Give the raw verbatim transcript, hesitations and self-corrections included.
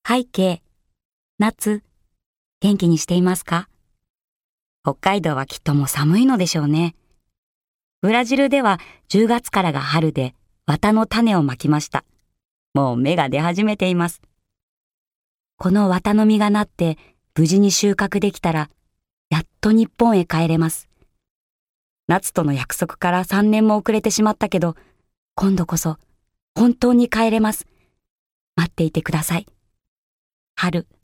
背景、夏、元気にしていますか？北海道はきっともう寒いのでしょうね。ブラジルではじゅうがつからが春で綿の種をまきました。もう芽が出始めています。この綿の実がなって無事に収穫できたら、やっと日本へ帰れます。夏との約束からさんねんも遅れてしまったけど、今度こそ本当に帰れます。待っていてください。春。